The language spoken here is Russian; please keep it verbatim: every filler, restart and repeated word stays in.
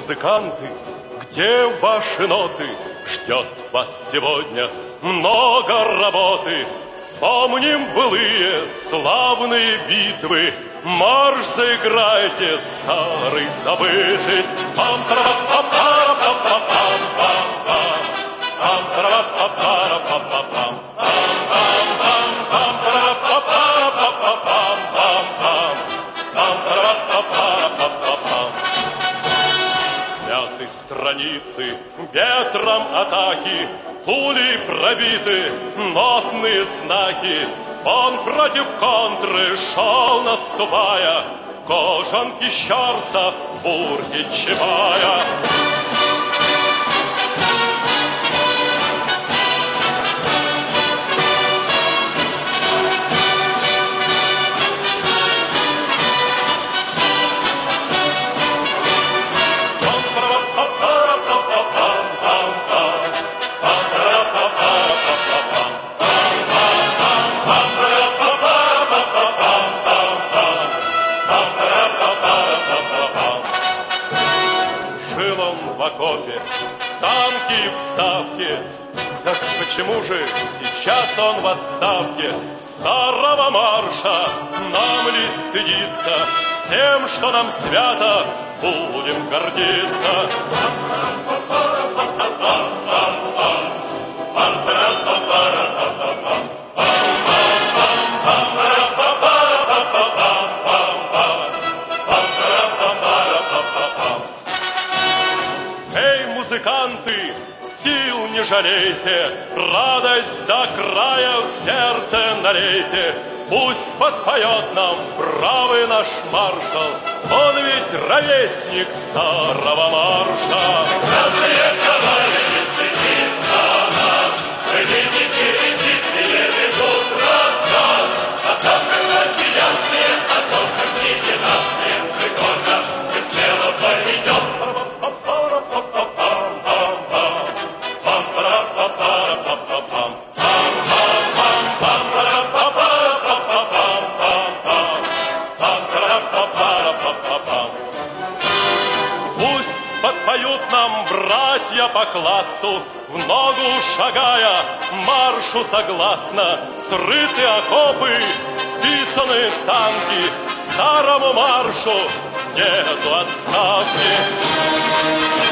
музыканты, где ваши ноты? Ждет вас сегодня много работы. Вспомним былые славные битвы, марш заиграйте, старый забытый. Пам-пара-пам-пара-пам-пам-пам-пам, пам-пара-пам-пара-пам-пам-пам, пам-пара-пам-пара-пам-пам-пам-пам, пам-пара-пам-пара-пам-пам. Смяты страницы ветром атаки, пули пробиты, нотные знаки. Он против контры шел, наступая, в кожанке щерса, в бурке чевая. Танки в ставке. Так почему же сейчас он в отставке? Старого марша нам ли стыдиться? Всем, что нам свято, будем гордиться. Музыканты, сил не жалейте, радость до края в сердце налейте. Пусть подпоет нам бравый наш маршал, он ведь ровесник старого марша. Красные товарищи следит за нас, дневники и чистые ведут рассказ о том, как ночи ясные, о том, как дни ненастные, мы гордо и смело поведем. Подпоют нам братья по классу, в ногу шагая, маршу согласно. Срыты окопы, списаны танки, старому маршу нету отставки.